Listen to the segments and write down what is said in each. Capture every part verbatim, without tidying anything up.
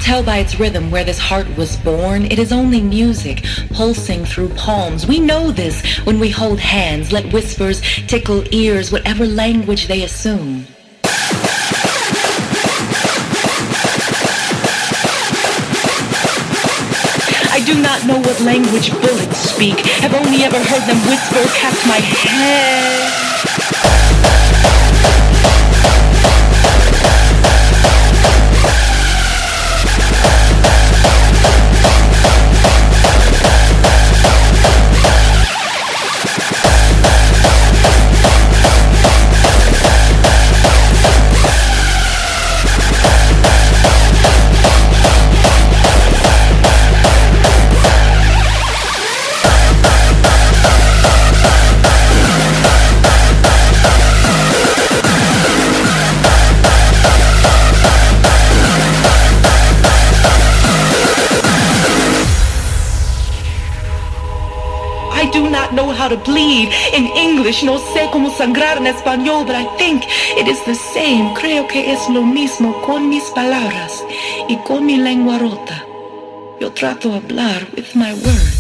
tell by its rhythm where this heart was born. It is only music, pulsing through palms. We know this when we hold hands. Let whispers tickle ears, whatever language they assume. I do not know what language bullets speak. Have only ever heard them whisper past my head. Know how to bleed in English, no sé cómo sangrar en español, but I think it is the same. Creo que es lo mismo con mis palabras y con mi lengua rota. Yo trato de hablar with my words.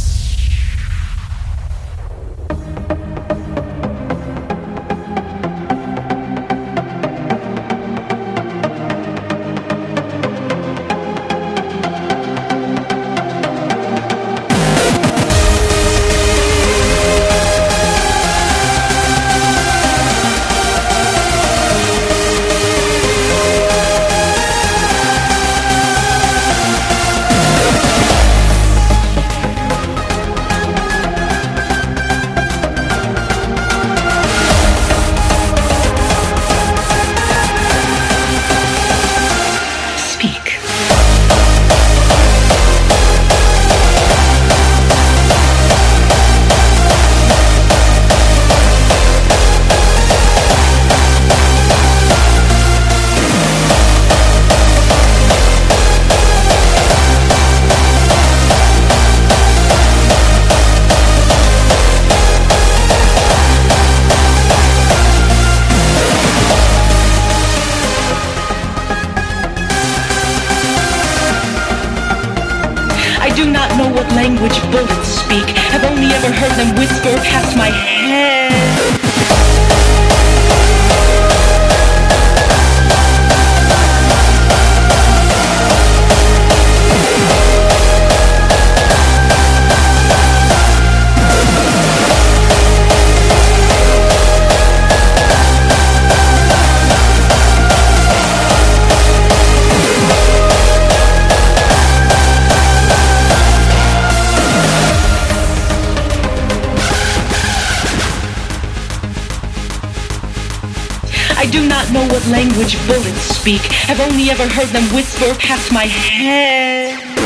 Language bullets speak. Have only ever heard them whisper past my head. I do not know what language bullets speak. Have only ever heard them whisper past my head.